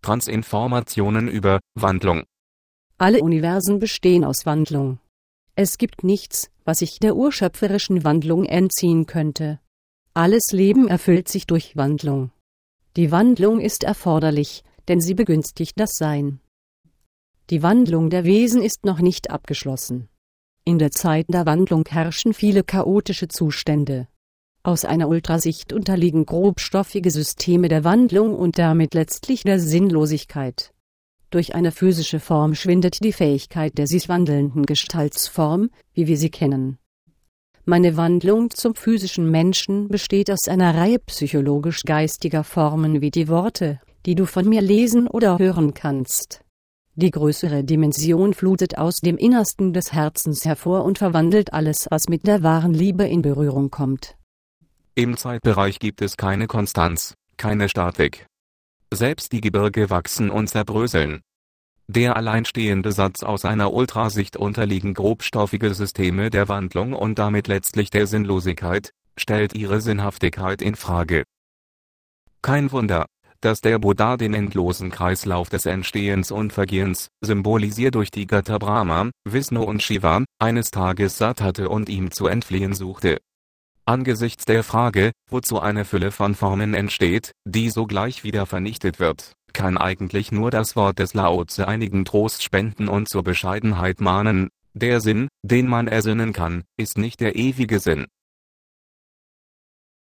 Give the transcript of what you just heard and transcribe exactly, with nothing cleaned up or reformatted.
Transinformationen über Wandlung. Alle Universen bestehen aus Wandlung. Es gibt nichts, was sich der urschöpferischen Wandlung entziehen könnte. Alles Leben erfüllt sich durch Wandlung. Die Wandlung ist erforderlich, denn sie begünstigt das Sein. Die Wandlung der Wesen ist noch nicht abgeschlossen. In der Zeit der Wandlung herrschen viele chaotische Zustände. Aus einer Ultrasicht unterliegen grobstoffige Systeme der Wandlung und damit letztlich der Sinnlosigkeit. Durch eine physische Form schwindet die Fähigkeit der sich wandelnden Gestaltsform, wie wir sie kennen. Meine Wandlung zum physischen Menschen besteht aus einer Reihe psychologisch-geistiger Formen wie die Worte, die du von mir lesen oder hören kannst. Die größere Dimension flutet aus dem Innersten des Herzens hervor und verwandelt alles, was mit der wahren Liebe in Berührung kommt. Im Zeitbereich gibt es keine Konstanz, keine Statik. Selbst die Gebirge wachsen und zerbröseln. Der alleinstehende Satz aus einer Ultrasicht unterliegen grobstoffige Systeme der Wandlung und damit letztlich der Sinnlosigkeit, stellt ihre Sinnhaftigkeit in Frage. Kein Wunder, dass der Buddha den endlosen Kreislauf des Entstehens und Vergehens, symbolisiert durch die Götter Brahma, Vishnu und Shiva, eines Tages satt hatte und ihm zu entfliehen suchte. Angesichts der Frage, wozu eine Fülle von Formen entsteht, die sogleich wieder vernichtet wird, kann eigentlich nur das Wort des Lao Tse einigen Trost spenden und zur Bescheidenheit mahnen. Der Sinn, den man ersinnen kann, ist nicht der ewige Sinn.